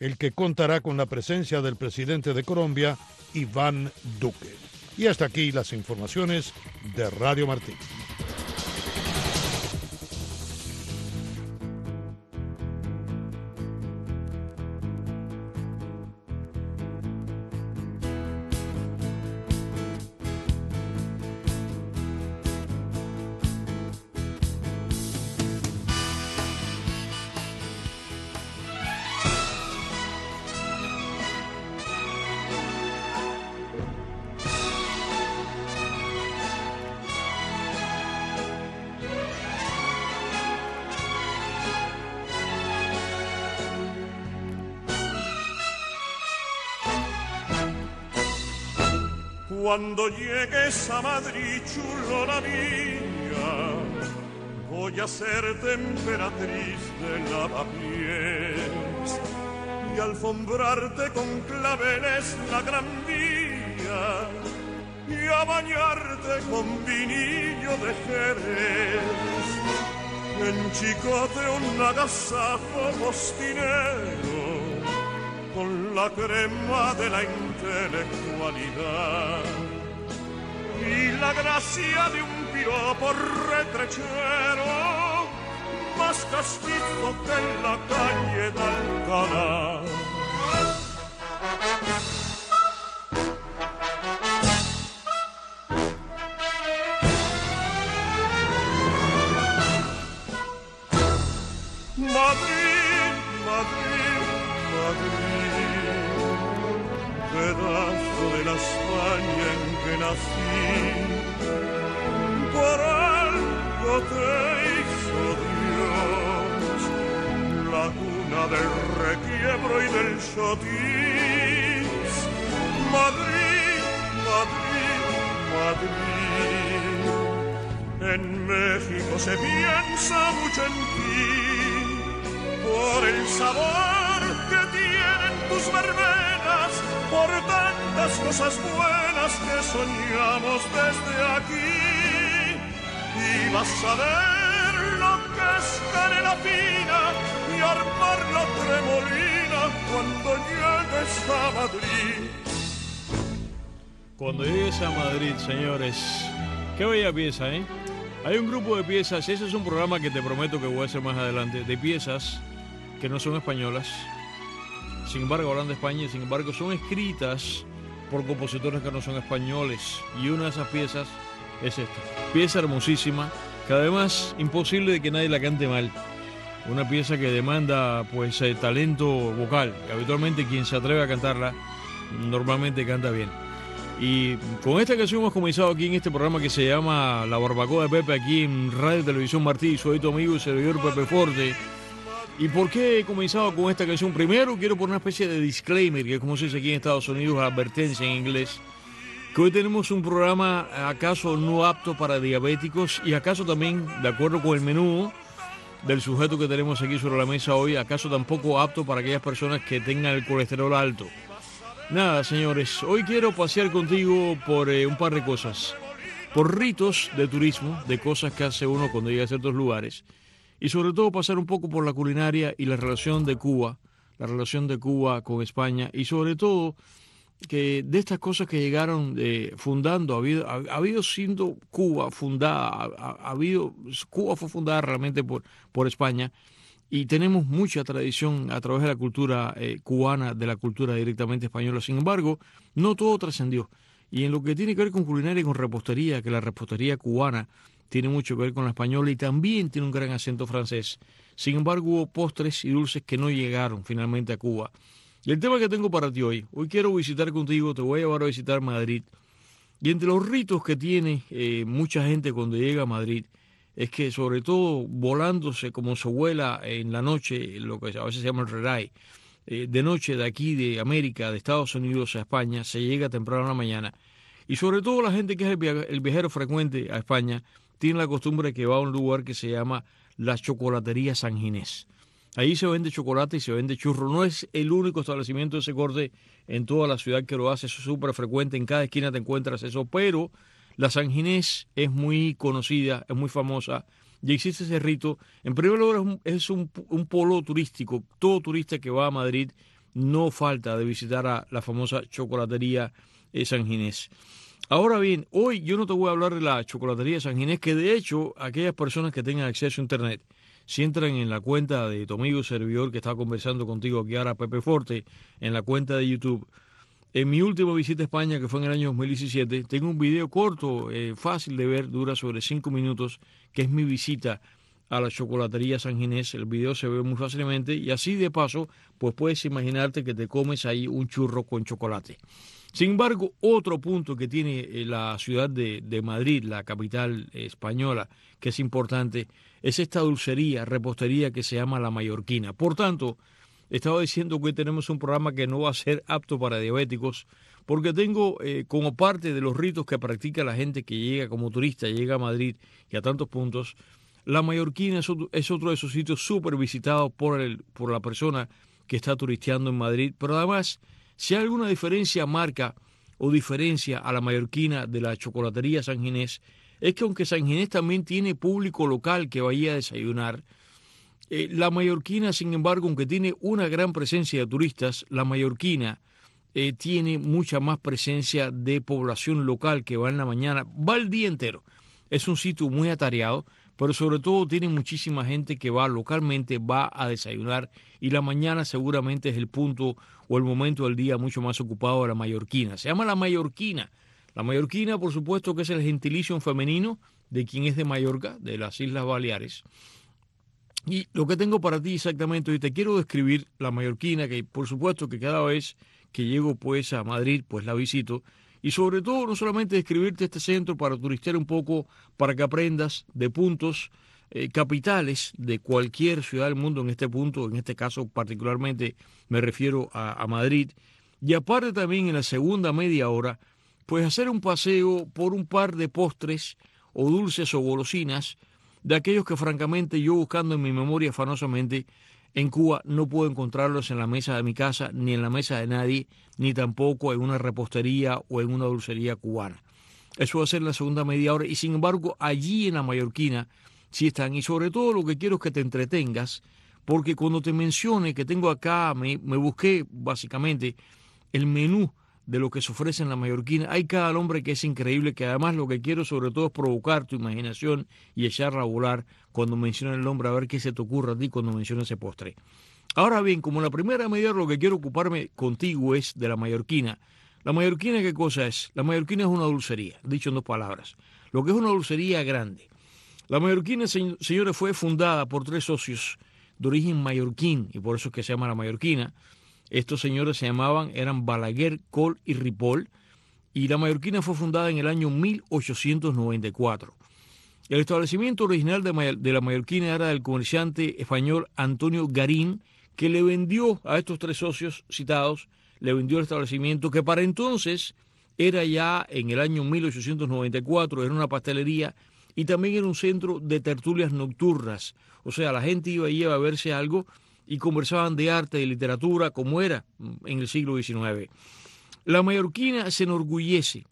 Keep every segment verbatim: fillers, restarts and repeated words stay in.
el que contará con la presencia del presidente de Colombia, Iván Duque. Y hasta aquí las informaciones de Radio Martí. Cuando llegues a Madrid, chulona mía, voy a ser emperatriz de lavapiés y alfombrarte con claveles la gran vía y a bañarte con vinillo de Jerez. En Chicote un agasajo postinero con la crema de la intelectualidad y la gracia de un piropo retrechero más castizo que en la calle de Alcalá. Madrid, Madrid, Madrid, pedazo de la España en que nací, por algo te hizo Dios, la cuna del requiebro y del chotis. Madrid, Madrid, Madrid, en México se piensa mucho en ti, por el sabor que tienen tus verbenas, por tantas cosas buenas que soñamos desde aquí. Y vas a ver lo que es canela fina y armar la tremolina cuando llegues a Madrid. Cuando llegues a Madrid, señores, qué bella pieza, ¿eh? Hay un grupo de piezas, ese es un programa que te prometo que voy a hacer más adelante, de piezas que no son españolas, sin embargo hablan de España y sin embargo son escritas por compositores que no son españoles, y una de esas piezas es esta, pieza hermosísima, que además imposible de que nadie la cante mal, una pieza que demanda pues eh, talento vocal, que habitualmente quien se atreve a cantarla normalmente canta bien. Y con esta canción hemos comenzado aquí en este programa que se llama La Barbacoa de Pepe, aquí en Radio Televisión Martí. Soy tu amigo y servidor Pepe Forte. ¿Y por qué he comenzado con esta canción? Primero quiero poner una especie de disclaimer, que es como se dice aquí en Estados Unidos, advertencia en inglés, que hoy tenemos un programa acaso no apto para diabéticos y acaso también, de acuerdo con el menú del sujeto que tenemos aquí sobre la mesa hoy, acaso tampoco apto para aquellas personas que tengan el colesterol alto. Nada, señores, hoy quiero pasear contigo por eh, un par de cosas, por ritos de turismo, de cosas que hace uno cuando llega a ciertos lugares, y sobre todo pasar un poco por la culinaria y la relación de Cuba, la relación de Cuba con España, y sobre todo que de estas cosas que llegaron eh, fundando, ha habido, ha, ha habido siendo Cuba fundada, ha, ha habido, Cuba fue fundada realmente por, por España, y tenemos mucha tradición a través de la cultura eh, cubana, de la cultura directamente española. Sin embargo, no todo trascendió. Y en lo que tiene que ver con culinaria y con repostería, que la repostería cubana tiene mucho que ver con la española y también tiene un gran acento francés. Sin embargo, hubo postres y dulces que no llegaron finalmente a Cuba. Y el tema que tengo para ti hoy, hoy quiero visitar contigo, te voy a llevar a visitar Madrid. Y entre los ritos que tiene eh, mucha gente cuando llega a Madrid, es que sobre todo volándose como se vuela en la noche, lo que a veces se llama el red-eye, eh, de noche de aquí, de América, de Estados Unidos a España, se llega temprano en la mañana. Y sobre todo la gente que es el, viaje, el viajero frecuente a España, tiene la costumbre de que va a un lugar que se llama la Chocolatería San Ginés. Ahí se vende chocolate y se vende churro. No es el único establecimiento de ese corte en toda la ciudad que lo hace, eso es súper frecuente, en cada esquina te encuentras eso, pero la San Ginés es muy conocida, es muy famosa y existe ese rito. En primer lugar es un, es un, un polo turístico. Todo turista que va a Madrid no falta de visitar a la famosa chocolatería eh, San Ginés. Ahora bien, hoy yo no te voy a hablar de la chocolatería San Ginés, que de hecho aquellas personas que tengan acceso a internet, si entran en la cuenta de tu amigo servidor que estaba conversando contigo aquí ahora, Pepe Forte, en la cuenta de YouTube, en mi última visita a España, que fue en el año dos mil diecisiete, tengo un video corto, eh, fácil de ver, dura sobre cinco minutos, que es mi visita a la chocolatería San Ginés. El video se ve muy fácilmente y así de paso, pues puedes imaginarte que te comes ahí un churro con chocolate. Sin embargo, otro punto que tiene eh, la ciudad de, de Madrid, la capital eh, española, que es importante, es esta dulcería, repostería que se llama La Mallorquina. Por tanto, estaba diciendo que hoy tenemos un programa que no va a ser apto para diabéticos, porque tengo eh, como parte de los ritos que practica la gente que llega como turista, llega a Madrid y a tantos puntos, La Mallorquina es otro, es otro de esos sitios súper visitados por, el, por la persona que está turisteando en Madrid. Pero además, si hay alguna diferencia marca o diferencia a La Mallorquina de la chocolatería San Ginés, es que aunque San Ginés también tiene público local que vaya a desayunar, eh, La Mallorquina, sin embargo, aunque tiene una gran presencia de turistas, La Mallorquina eh, tiene mucha más presencia de población local que va en la mañana, va el día entero. Es un sitio muy atareado, pero sobre todo tiene muchísima gente que va localmente, va a desayunar, y la mañana seguramente es el punto o el momento del día mucho más ocupado de La Mallorquina. Se llama La Mallorquina. La Mallorquina, por supuesto, que es el gentilicio femenino de quien es de Mallorca, de las Islas Baleares. Y lo que tengo para ti exactamente hoy, te quiero describir La Mallorquina, que por supuesto que cada vez que llego pues a Madrid, pues la visito. Y sobre todo, no solamente describirte este centro para turistear un poco, para que aprendas de puntos eh, capitales de cualquier ciudad del mundo en este punto, en este caso particularmente me refiero a, a Madrid. Y aparte también en la segunda media hora, pues hacer un paseo por un par de postres o dulces o golosinas de aquellos que francamente yo buscando en mi memoria afanosamente en Cuba no puedo encontrarlos en la mesa de mi casa, ni en la mesa de nadie, ni tampoco en una repostería o en una dulcería cubana. Eso va a ser la segunda media hora y sin embargo allí en La Mallorquina sí están. Y sobre todo lo que quiero es que te entretengas, porque cuando te mencione que tengo acá, me, me busqué básicamente el menú de lo que se ofrece en La Mallorquina. Hay cada hombre que es increíble, que además lo que quiero sobre todo es provocar tu imaginación y echarla a volar cuando mencione el nombre, a ver qué se te ocurre a ti cuando mencione ese postre. Ahora bien, como la primera medida lo que quiero ocuparme contigo es de La Mallorquina. ¿La Mallorquina qué cosa es? La Mallorquina es una dulcería, dicho en dos palabras. Lo que es una dulcería grande. La Mallorquina, señores, fue fundada por tres socios de origen mallorquín, y por eso es que se llama La Mallorquina. Estos señores se llamaban, eran Balaguer, Coll y Ripoll, y La Mallorquina fue fundada en el año mil ochocientos noventa y cuatro. El establecimiento original de, de La Mallorquina era del comerciante español Antonio Garín, que le vendió a estos tres socios citados, le vendió el establecimiento, que para entonces era ya en el año mil ochocientos noventa y cuatro, era una pastelería y también era un centro de tertulias nocturnas. O sea, la gente iba allí a beberse algo y conversaban de arte y literatura como era en el siglo diecinueve. La Mallorquina se enorgullece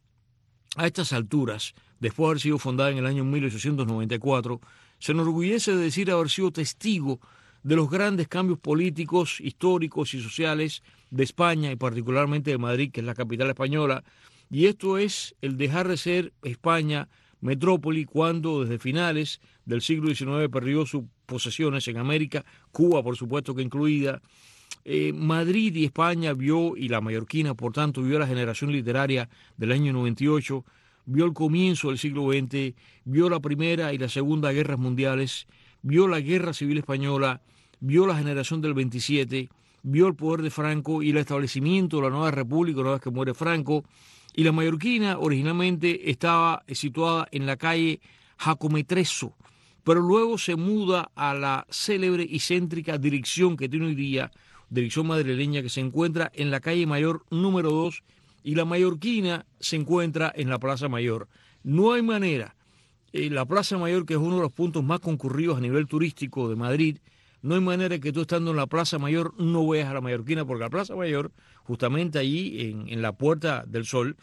a estas alturas, después de haber sido fundada en el año mil ochocientos noventa y cuatro, se enorgullece de decir haber sido testigo de los grandes cambios políticos, históricos y sociales de España y particularmente de Madrid, que es la capital española, y esto es el dejar de ser España metrópoli cuando desde finales del siglo diecinueve perdió sus posesiones en América, Cuba por supuesto que incluida. Eh, Madrid y España vio, y La Mallorquina por tanto vio la generación literaria del año noventa y ocho, vio el comienzo del siglo veinte, vio la Primera y la Segunda Guerras Mundiales, vio la Guerra Civil Española, vio la generación del veintisiete, vio el poder de Franco y el establecimiento de la nueva república una vez que muere Franco. Y La Mallorquina originalmente estaba situada en la calle Jacometrezo, pero luego se muda a la célebre y céntrica dirección que tiene hoy día, dirección madrileña, que se encuentra en la calle Mayor número dos, y La Mallorquina se encuentra en la Plaza Mayor. No hay manera, eh, la Plaza Mayor, que es uno de los puntos más concurridos a nivel turístico de Madrid, no hay manera que tú estando en la Plaza Mayor no veas a La Mallorquina, porque la Plaza Mayor, justamente allí en, en la Puerta del Sol,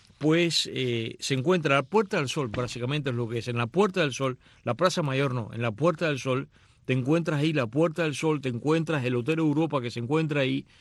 pues eh, se encuentra la Puerta del Sol, básicamente es lo que es, en la Puerta del Sol, la Plaza Mayor no, en la Puerta del Sol, te encuentras ahí la Puerta del Sol, te encuentras el Hotel Europa que se encuentra ahí,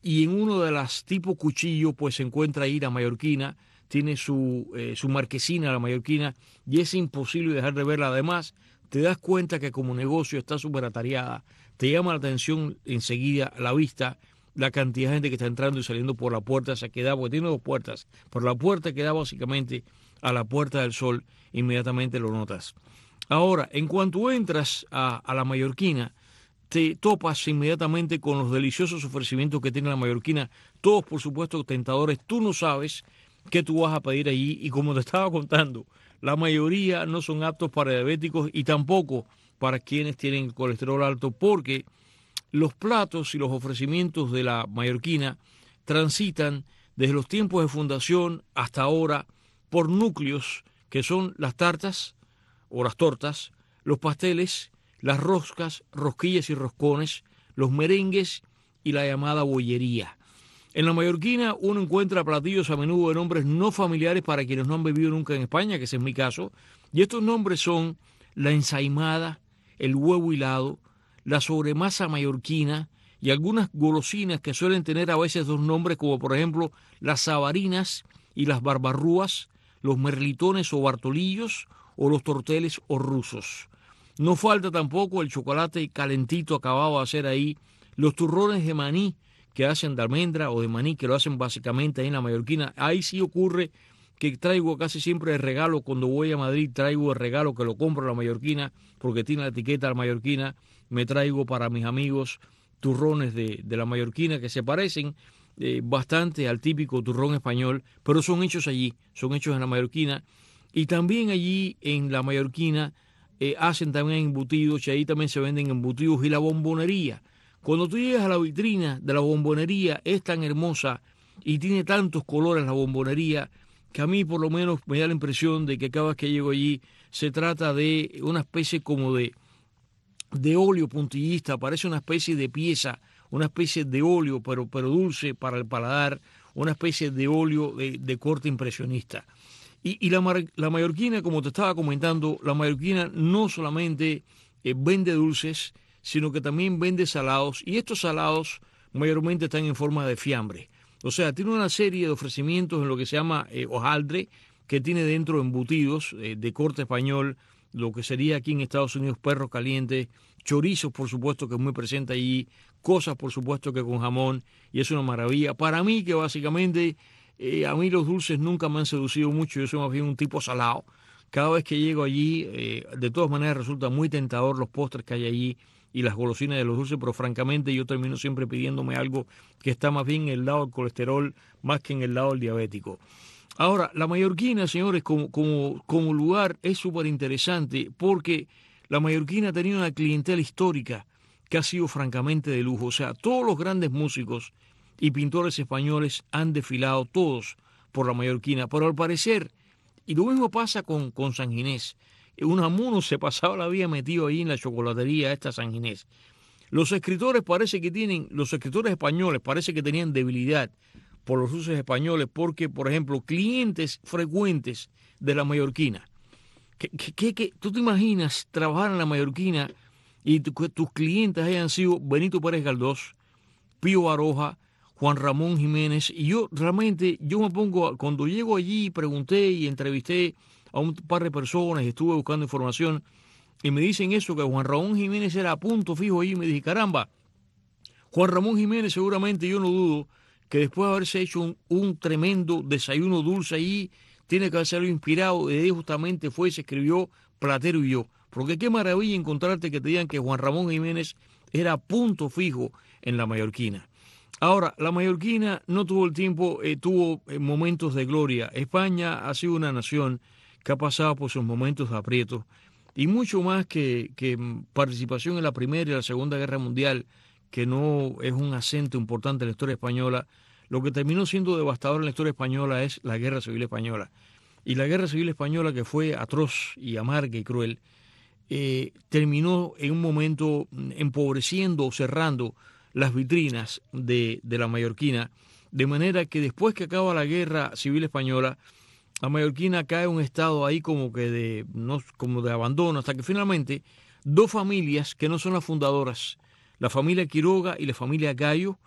y en uno de las tipo cuchillo pues se encuentra ahí la mallorquina, tiene su, eh, su marquesina, la mallorquina, y es imposible dejar de verla. Además, te das cuenta que como negocio está súper atareada, te llama la atención enseguida la vista, la cantidad de gente que está entrando y saliendo por la puerta, se queda, porque tiene dos puertas, por la puerta que da básicamente a la Puerta del Sol, inmediatamente lo notas. Ahora, en cuanto entras a, a la mallorquina, te topas inmediatamente con los deliciosos ofrecimientos que tiene la mallorquina, todos por supuesto tentadores. Tú no sabes qué tú vas a pedir allí, y como te estaba contando, la mayoría no son aptos para diabéticos y tampoco para quienes tienen colesterol alto, porque los platos y los ofrecimientos de la mallorquina transitan desde los tiempos de fundación hasta ahora por núcleos que son las tartas o las tortas, los pasteles, las roscas, rosquillas y roscones, los merengues y la llamada bollería. En la mallorquina uno encuentra platillos a menudo de nombres no familiares para quienes no han vivido nunca en España, que ese es mi caso, y estos nombres son la ensaimada, el huevo hilado, la sobremasa mallorquina y algunas golosinas que suelen tener a veces dos nombres, como por ejemplo las sabarinas y las barbarrúas, los merlitones o bartolillos o los torteles o rusos. No falta tampoco el chocolate calentito acabado de hacer ahí, los turrones de maní que hacen de almendra o de maní, que lo hacen básicamente ahí en la mallorquina. Ahí sí ocurre que traigo casi siempre de regalo, cuando voy a Madrid traigo de regalo que lo compro en la mallorquina, porque tiene la etiqueta de la mallorquina. Me traigo para mis amigos turrones de, de la mallorquina que se parecen eh, bastante al típico turrón español, pero son hechos allí, son hechos en la mallorquina. Y también allí en la mallorquina eh, hacen también embutidos, y ahí también se venden embutidos, y la bombonería. Cuando tú llegas a la vitrina de la bombonería, es tan hermosa y tiene tantos colores la bombonería, que a mí por lo menos me da la impresión de que cada vez que llego allí se trata de una especie como de, de óleo puntillista, parece una especie de pieza, una especie de óleo, pero, pero dulce para el paladar, una especie de óleo de, de corte impresionista. Y, y la, la mallorquina, como te estaba comentando, la mallorquina no solamente eh, vende dulces, sino que también vende salados, y estos salados mayormente están en forma de fiambre. O sea, tiene una serie de ofrecimientos en lo que se llama eh, hojaldre, que tiene dentro embutidos eh, de corte español, lo que sería aquí en Estados Unidos perros calientes, chorizos por supuesto que es muy presente allí, cosas por supuesto que con jamón, y es una maravilla. Para mí que básicamente, eh, a mí los dulces nunca me han seducido mucho, yo soy más bien un tipo salado. Cada vez que llego allí, eh, de todas maneras resulta muy tentador los postres que hay allí y las golosinas de los dulces, pero francamente yo termino siempre pidiéndome algo que está más bien en el lado del colesterol más que en el lado del diabético. Ahora, la mallorquina, señores, como, como, como lugar es súper interesante, porque la mallorquina ha tenido una clientela histórica que ha sido francamente de lujo. O sea, todos los grandes músicos y pintores españoles han desfilado todos por la mallorquina, pero al parecer, y lo mismo pasa con, con San Ginés, Unamuno se pasaba la vida metido ahí en la chocolatería esta San Ginés. Los escritores parece que tienen, los escritores españoles parece que tenían debilidad por los dulces españoles, porque, por ejemplo, clientes frecuentes de la mallorquina. ¿Qué, qué, qué, ¿Tú te imaginas trabajar en la mallorquina y tu, que tus clientes hayan sido Benito Pérez Galdós, Pío Baroja, Juan Ramón Jiménez? Y yo realmente, yo me pongo, cuando llego allí, pregunté y entrevisté a un par de personas, estuve buscando información, y me dicen eso, que Juan Ramón Jiménez era a punto fijo ahí, y me dije, caramba, Juan Ramón Jiménez seguramente, yo no dudo, que después de haberse hecho un, un tremendo desayuno dulce ahí, tiene que haberse inspirado, y justamente fue y se escribió Platero y yo, porque qué maravilla encontrarte que te digan que Juan Ramón Jiménez era a punto fijo en la mallorquina. Ahora, la mallorquina no tuvo el tiempo, eh, tuvo eh, momentos de gloria. España ha sido una nación que ha pasado por sus momentos de aprieto, y mucho más que, que participación en la Primera y la Segunda Guerra Mundial, que no es un acento importante en la historia española. Lo que terminó siendo devastador en la historia española es la Guerra Civil Española. Y la Guerra Civil Española, que fue atroz y amarga y cruel, eh, terminó en un momento empobreciendo o cerrando las vitrinas de, de la mallorquina, de manera que después que acaba la Guerra Civil Española, la mallorquina cae en un estado ahí como que de, no, como de abandono, hasta que finalmente dos familias que no son las fundadoras, la familia Quiroga y la familia Gallo,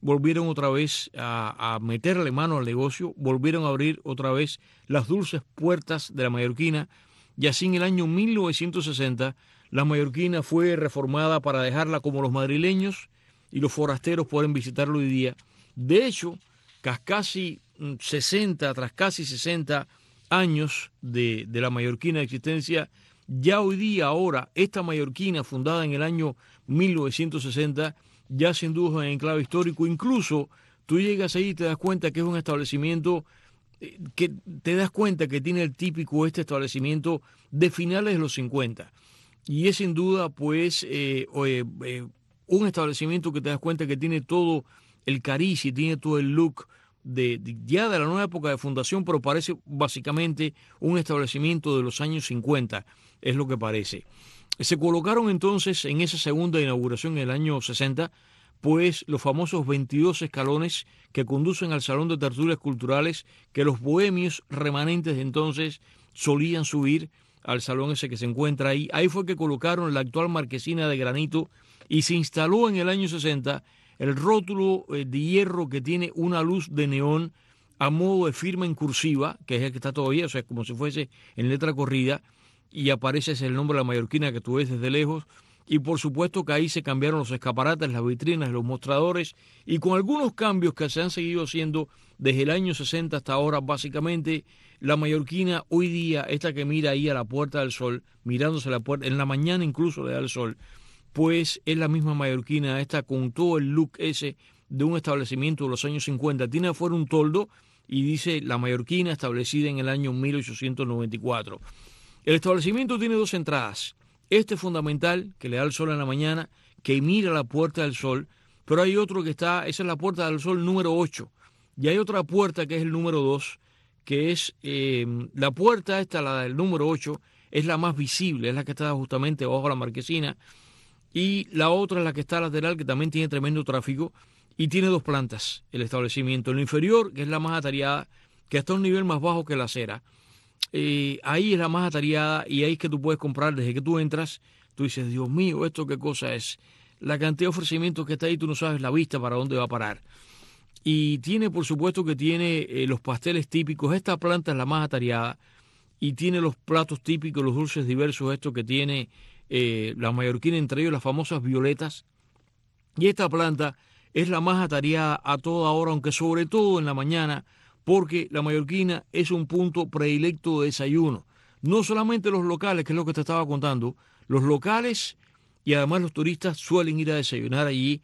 volvieron otra vez a, a meterle mano al negocio, volvieron a abrir otra vez las dulces puertas de la mallorquina, y así en el año mil novecientos sesenta la mallorquina fue reformada para dejarla como los madrileños y los forasteros pueden visitarlo hoy día. De hecho, tras casi sesenta, tras casi sesenta años de, de la mallorquina de existencia, ya hoy día, ahora, esta mallorquina fundada en el año mil novecientos sesenta, ya sin duda en enclave histórico. Incluso tú llegas ahí y te das cuenta que es un establecimiento que te das cuenta que tiene el típico este establecimiento de finales de los cincuenta. Y es sin duda, pues, eh, eh, eh, un establecimiento que te das cuenta que tiene todo el cariz y tiene todo el look de, de ya de la nueva época de fundación, pero parece básicamente un establecimiento de los años cincuenta, es lo que parece. Se colocaron entonces en esa segunda inauguración en el año sesenta, pues los famosos veintidós escalones que conducen al Salón de Tertulias Culturales que los bohemios remanentes de entonces solían subir al salón ese que se encuentra ahí. Ahí fue que colocaron la actual marquesina de granito y se instaló en el año sesenta el rótulo de hierro que tiene una luz de neón a modo de firma en cursiva, que es el que está todavía, o sea, como si fuese en letra corrida, y aparece ese el nombre de la mallorquina que tú ves desde lejos. Y por supuesto que ahí se cambiaron los escaparates, las vitrinas, los mostradores, y con algunos cambios que se han seguido haciendo desde el año sesenta hasta ahora. Básicamente la mallorquina hoy día, esta que mira ahí a la Puerta del Sol, mirándose a la puerta, en la mañana incluso le da el sol, pues es la misma mallorquina esta con todo el look ese de un establecimiento de los años cincuenta. Tiene afuera un toldo y dice la mallorquina, establecida en el año mil ochocientos noventa y cuatro. El establecimiento tiene dos entradas. Este fundamental, que le da el sol en la mañana, que mira la Puerta del Sol, pero hay otro que está, esa es la Puerta del Sol número ocho, y hay otra puerta que es el número dos, que es eh, la puerta esta, la del número ocho, es la más visible, es la que está justamente bajo la marquesina, y la otra es la que está lateral, que también tiene tremendo tráfico, y tiene dos plantas el establecimiento. En lo inferior, que es la más atareada, que está a un nivel más bajo que la acera, Eh, ahí es la más atareada y ahí es que tú puedes comprar. Desde que tú entras, tú dices, Dios mío, ¿esto qué cosa es? La cantidad de ofrecimientos que está ahí, tú no sabes la vista para dónde va a parar. Y tiene, por supuesto que tiene eh, los pasteles típicos. Esta planta es la más atareada y tiene los platos típicos, los dulces diversos, esto que tiene eh, la mallorquina, entre ellos las famosas violetas. Y esta planta es la más atareada a toda hora, aunque sobre todo en la mañana, porque la mallorquina es un punto predilecto de desayuno. No solamente los locales, que es lo que te estaba contando, los locales y además los turistas suelen ir a desayunar allí.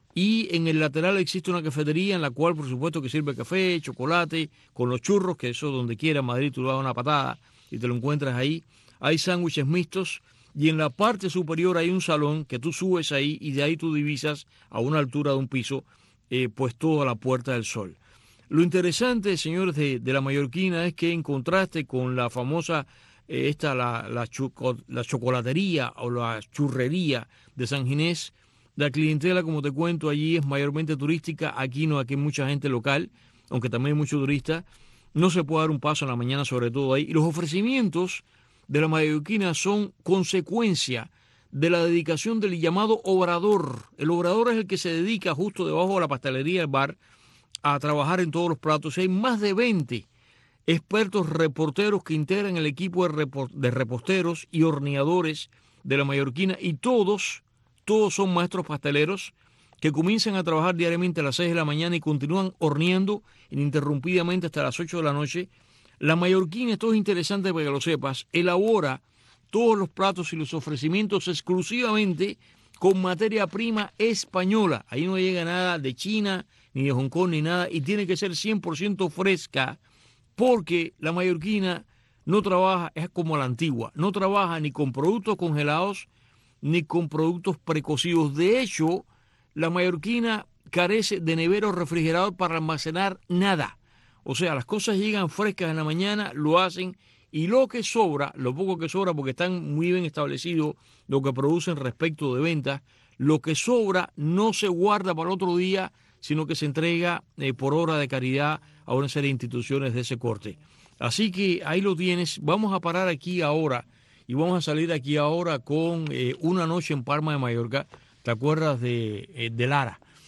Y en el lateral existe una cafetería en la cual, por supuesto, que sirve café, chocolate, con los churros, que eso donde quiera en Madrid tú le das una patada y te lo encuentras ahí. Hay sándwiches mixtos y en la parte superior hay un salón que tú subes ahí y de ahí tú divisas a una altura de un piso, eh, pues toda la Puerta del Sol. Lo interesante, señores, de, de la mallorquina es que en contraste con la famosa, eh, esta, la, la, choco, la chocolatería o la churrería de San Ginés, la clientela, como te cuento, allí es mayormente turística. Aquí no, aquí hay mucha gente local, aunque también hay muchos turistas. No se puede dar un paso en la mañana, sobre todo ahí. Y los ofrecimientos de la mallorquina son consecuencia de la dedicación del llamado obrador. El obrador es el que se dedica justo debajo de la pastelería del bar a trabajar en todos los platos. Hay más de veinte expertos reporteros que integran el equipo de, report de reposteros y horneadores de la mallorquina, y todos, todos son maestros pasteleros que comienzan a trabajar diariamente a las seis de la mañana y continúan horneando ininterrumpidamente hasta las ocho de la noche. La mallorquina, esto es interesante para que lo sepas, elabora todos los platos y los ofrecimientos exclusivamente con materia prima española. Ahí no llega nada de China, ni de Hong Kong, ni nada, y tiene que ser cien por ciento fresca, porque la mallorquina no trabaja, es como la antigua, no trabaja ni con productos congelados, ni con productos precocidos. De hecho, la mallorquina carece de nevero refrigerador para almacenar nada. O sea, las cosas llegan frescas en la mañana, lo hacen, y lo que sobra, lo poco que sobra, porque están muy bien establecidos lo que producen respecto de ventas, lo que sobra no se guarda para el otro día, sino que se entrega eh, por obra de caridad a una serie de instituciones de ese corte. Así que ahí lo tienes. Vamos a parar aquí ahora y vamos a salir aquí ahora con eh, Una noche en Palma de Mallorca. ¿Te acuerdas de, eh, de Lara?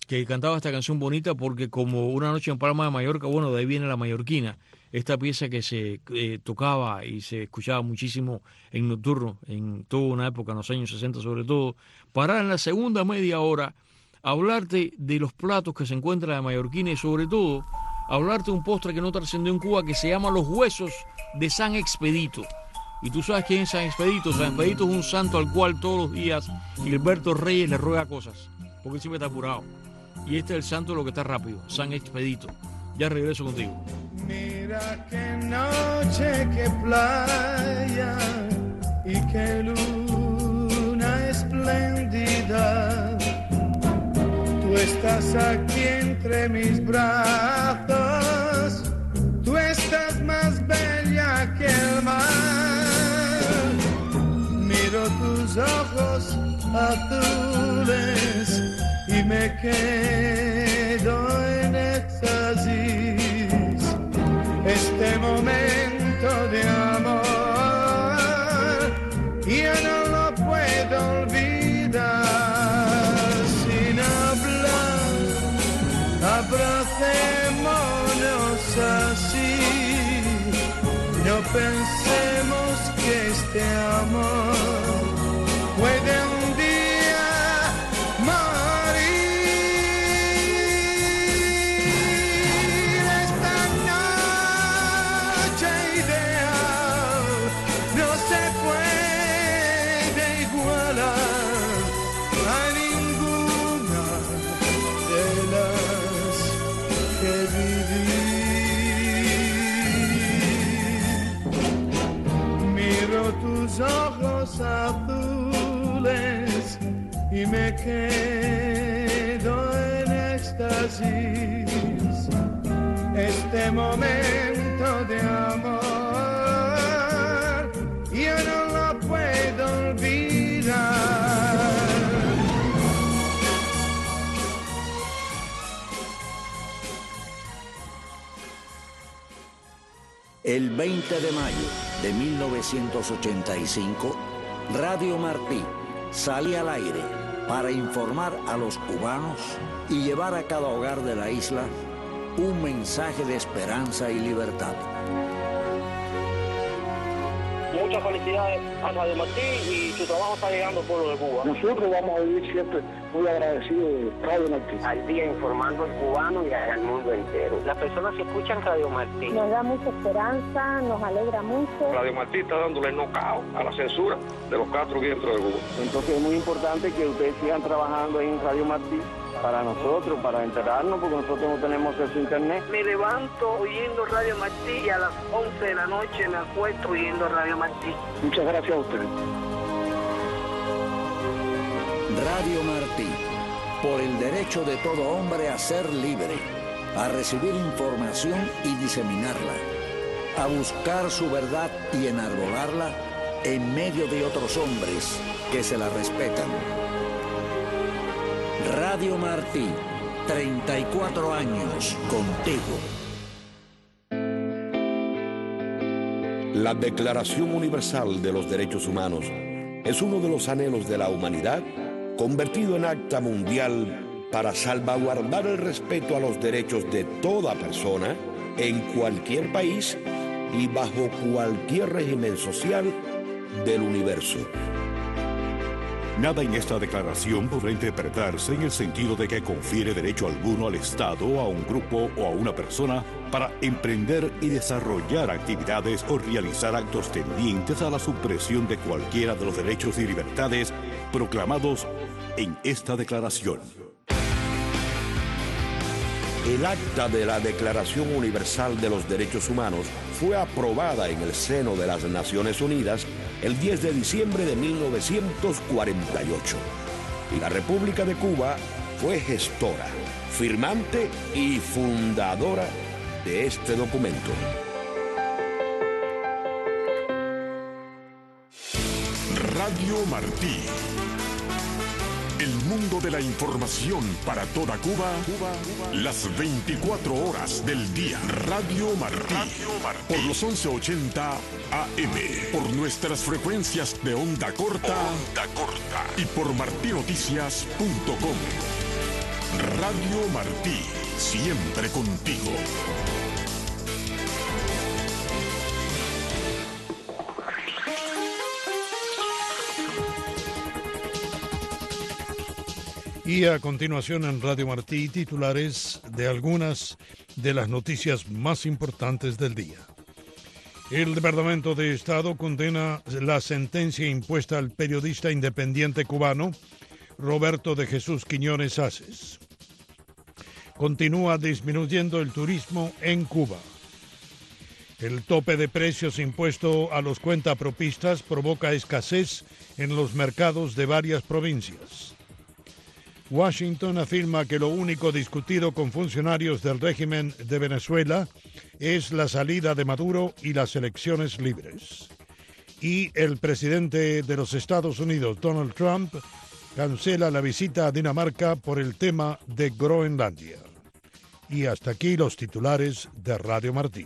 que cantaba esta canción bonita porque como Una noche en Palma de Mallorca, bueno, de ahí viene la mallorquina, esta pieza que se eh, tocaba y se escuchaba muchísimo en nocturno, en toda una época, en los años sesenta sobre todo, para en la segunda media hora hablarte de los platos que se encuentran en mallorquina y sobre todo hablarte de un postre que no trascendió en Cuba que se llama los huesos de San Expedito. Y tú sabes quién es San Expedito. San Expedito es un santo al cual todos los días Gilberto Reyes le ruega cosas, porque él siempre está apurado. Y este es el santo de lo que está rápido, San Expedito. Ya regreso contigo. Mira qué noche, qué playa y qué luna espléndida. Tú estás aquí entre mis brazos, tú estás más bella que el mar. Miro tus ojos azules y me quedo en éxtasis. Este momento de amor yo no lo puedo olvidar. Sin hablar, abracémonos así. No pensemos que este amor puede un día morir. Esta noche ideal no se puede igualar a ninguna de las que viví. Miro tus ojos azules y me quedo en éxtasis. Este momento de amor yo no lo puedo olvidar. El veinte de mayo de mil novecientos ochenta y cinco, Radio Martí sale al aire para informar a los cubanos y llevar a cada hogar de la isla un mensaje de esperanza y libertad. Muchas felicidades a Radio Martí y su trabajo está llegando al pueblo de Cuba. Nosotros vamos a vivir siempre muy agradecidos de Radio Martí. Al día informando al cubano y al mundo entero. Las personas que escuchan Radio Martí nos da mucha esperanza, nos alegra mucho. Radio Martí está dándole knockout a la censura de los cuatro vientos de Cuba. Entonces es muy importante que ustedes sigan trabajando ahí en Radio Martí para nosotros, para enterarnos, porque nosotros no tenemos acceso a internet. Me levanto oyendo Radio Martí y a las once de la noche me acuesto oyendo Radio Martí. Muchas gracias a ustedes. Radio Martí, por el derecho de todo hombre a ser libre, a recibir información y diseminarla, a buscar su verdad y enarbolarla en medio de otros hombres que se la respetan. Radio Martí, treinta y cuatro años contigo. La Declaración Universal de los Derechos Humanos es uno de los anhelos de la humanidad convertido en acta mundial para salvaguardar el respeto a los derechos de toda persona en cualquier país y bajo cualquier régimen social del universo. Nada en esta declaración podrá interpretarse en el sentido de que confiere derecho alguno al Estado, a un grupo o a una persona para emprender y desarrollar actividades o realizar actos tendientes a la supresión de cualquiera de los derechos y libertades proclamados en esta declaración. El acta de la Declaración Universal de los Derechos Humanos fue aprobada en el seno de las Naciones Unidas el diez de diciembre de mil novecientos cuarenta y ocho. Y la República de Cuba fue gestora, firmante y fundadora de este documento. Radio Martí. El mundo de la información para toda Cuba, Cuba, Cuba, las veinticuatro horas del día. Radio Martí, Radio Martí. Por los once ochenta A M, por nuestras frecuencias de onda corta, onda corta y por martinoticias punto com. Radio Martí, siempre contigo. Y a continuación en Radio Martí, titulares de algunas de las noticias más importantes del día. El Departamento de Estado condena la sentencia impuesta al periodista independiente cubano Roberto de Jesús Quiñones Aces. Continúa disminuyendo el turismo en Cuba. El tope de precios impuesto a los cuentapropistas provoca escasez en los mercados de varias provincias. Washington afirma que lo único discutido con funcionarios del régimen de Venezuela es la salida de Maduro y las elecciones libres. Y el presidente de los Estados Unidos, Donald Trump, cancela la visita a Dinamarca por el tema de Groenlandia. Y hasta aquí los titulares de Radio Martí.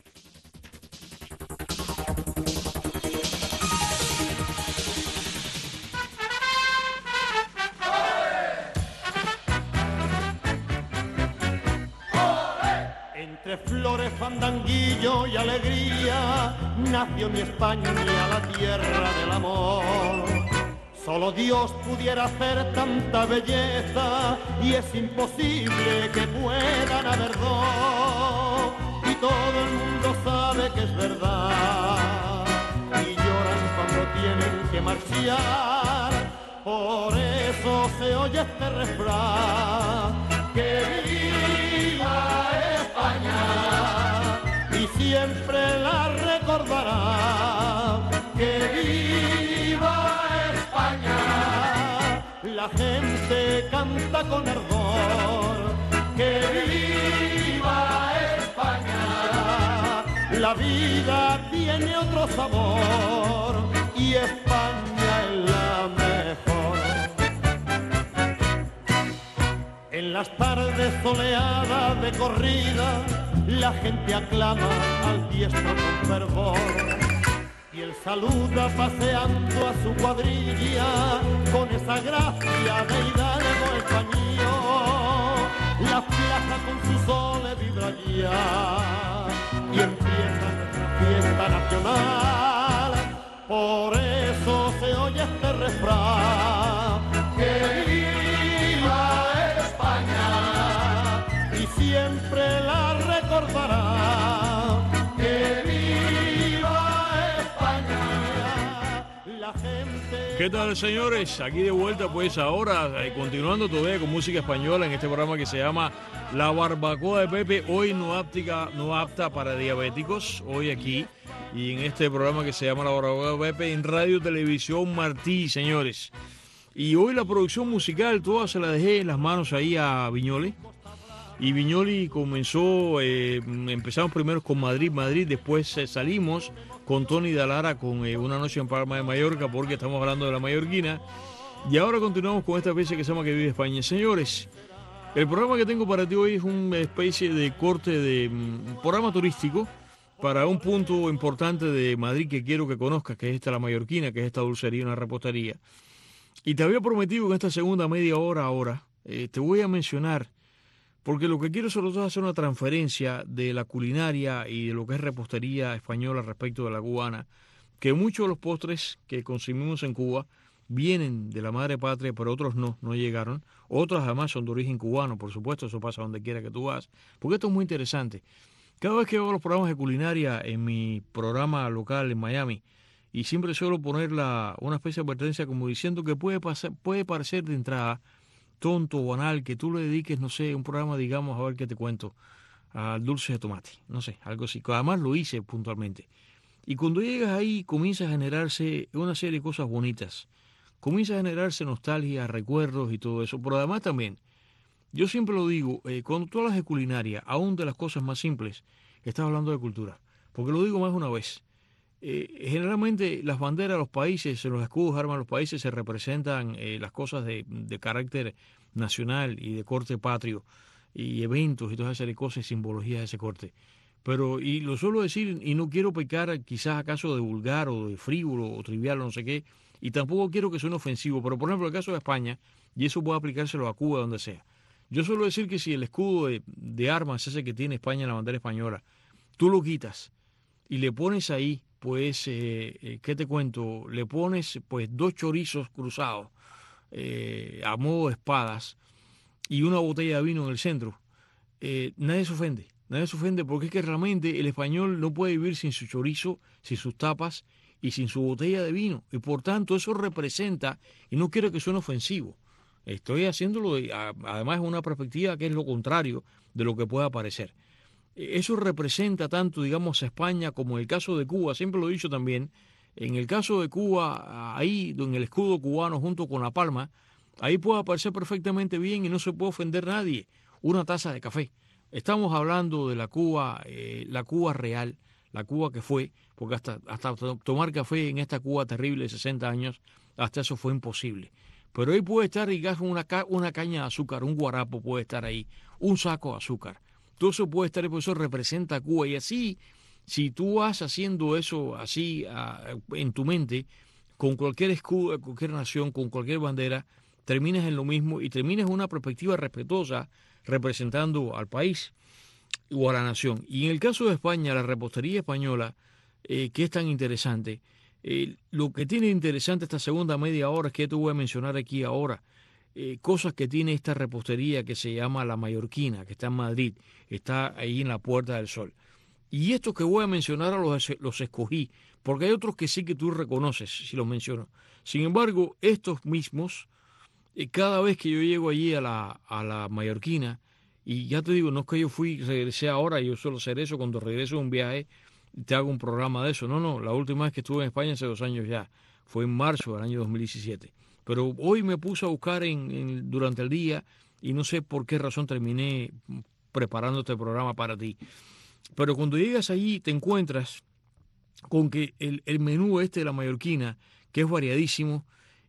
Entre flores, fandanguillo y alegría, nació mi España, la tierra del amor. Solo Dios pudiera hacer tanta belleza y es imposible que puedan haber dos. Y todo el mundo sabe que es verdad y lloran cuando tienen que marchar. Por eso se oye este refrán: que viva España, y siempre la recordará. Que viva España, la gente canta con ardor. Que viva España, la vida tiene otro sabor y España es la mejor. En las tardes soleadas de corrida, la gente aclama al diestro con fervor. Y él saluda paseando a su cuadrilla con esa gracia de hidalgo español. La plaza con su sol vibra ya y empieza nuestra fiesta nacional. Por eso se oye este refrán: que viva España, y siempre la recordará. Que viva España, la gente... ¿Qué tal, señores? Aquí de vuelta, pues ahora, eh, continuando todavía con música española en este programa que se llama La Barbacoa de Pepe, hoy no apta, no apta para diabéticos, hoy aquí, y en este programa que se llama La Barbacoa de Pepe en Radio Televisión Martí, señores. Y hoy la producción musical, toda se la dejé en las manos ahí a Viñoli. Y Viñoli comenzó, eh, empezamos primero con Madrid, Madrid, después eh, salimos con Tony Dalara con eh, Una Noche en Palma de Mallorca, porque estamos hablando de la mallorquina. Y ahora continuamos con esta pieza que se llama Que Vive España. Señores, el programa que tengo para ti hoy es una especie de corte de um, programa turístico para un punto importante de Madrid que quiero que conozcas, que es esta la mallorquina, que es esta dulcería, una repostería. Y te había prometido que en esta segunda media hora ahora eh, te voy a mencionar, porque lo que quiero sobre todo es hacer una transferencia de la culinaria y de lo que es repostería española respecto de la cubana, que muchos de los postres que consumimos en Cuba vienen de la madre patria, pero otros no, no llegaron. Otros además son de origen cubano, por supuesto, eso pasa donde quiera que tú vas, porque esto es muy interesante. Cada vez que hago los programas de culinaria en mi programa local en Miami, y siempre suelo poner la, una especie de advertencia como diciendo que puede, pasar, puede parecer de entrada tonto o banal que tú le dediques, no sé, un programa, digamos, a ver qué te cuento, al dulce de tomate, no sé, algo así. Además lo hice puntualmente. Y cuando llegas ahí comienza a generarse una serie de cosas bonitas. Comienza a generarse nostalgia, recuerdos y todo eso. Pero además también, yo siempre lo digo, eh, cuando tú hablas de culinaria, aún de las cosas más simples, estás hablando de cultura. Porque lo digo más de una vez. Eh, generalmente las banderas de los países, los escudos, armas de los países se representan eh, las cosas de, de carácter nacional y de corte patrio y eventos y todas esas cosas y simbologías de ese corte. Pero, y lo suelo decir, y no quiero pecar quizás acaso de vulgar o de frívolo o trivial o no sé qué, y tampoco quiero que suene ofensivo, pero por ejemplo el caso de España, y eso puede aplicárselo a Cuba donde sea. Yo suelo decir que si el escudo de, de armas, ese que tiene España en la bandera española, tú lo quitas y le pones ahí, pues, eh, eh, ¿qué te cuento? Le pones, pues, dos chorizos cruzados eh, a modo de espadas y una botella de vino en el centro, eh, nadie se ofende. Nadie se ofende porque es que realmente el español no puede vivir sin su chorizo, sin sus tapas y sin su botella de vino. Y por tanto eso representa, y no quiero que suene ofensivo, estoy haciéndolo de, a, además en una perspectiva que es lo contrario de lo que pueda parecer. Eso representa tanto, digamos, a España como en el caso de Cuba, siempre lo he dicho también, en el caso de Cuba, ahí en el escudo cubano junto con la palma, ahí puede aparecer perfectamente bien y no se puede ofender a nadie una taza de café. Estamos hablando de la Cuba, eh, la Cuba real, la Cuba que fue, porque hasta, hasta tomar café en esta Cuba terrible de sesenta años, hasta eso fue imposible. Pero ahí puede estar, digamos, una, una caña de azúcar, un guarapo puede estar ahí, un saco de azúcar. Todo eso puede estar, por eso representa a Cuba. Y así, si tú vas haciendo eso así a, en tu mente, con cualquier escudo de cualquier nación, con cualquier bandera, terminas en lo mismo y terminas en una perspectiva respetuosa representando al país o a la nación. Y en el caso de España, la repostería española, eh, que es tan interesante, eh, lo que tiene interesante esta segunda media hora es que te voy a mencionar aquí ahora, eh, cosas que tiene esta repostería que se llama La Mallorquina, que está en Madrid, está ahí en la Puerta del Sol. Y estos que voy a mencionar a los, los escogí, porque hay otros que sí que tú reconoces si los menciono. Sin embargo, estos mismos, cada vez que yo llego allí a la, a la Mallorquina, y ya te digo, no es que yo fui, regresé ahora, yo suelo hacer eso, cuando regreso de un viaje, te hago un programa de eso. No, no, la última vez que estuve en España hace dos años ya, fue en marzo del año dos mil diecisiete. Pero hoy me puse a buscar en, en, durante el día, y no sé por qué razón terminé preparando este programa para ti. Pero cuando llegas allí te encuentras con que el, el menú este de la Mallorquina, que es variadísimo,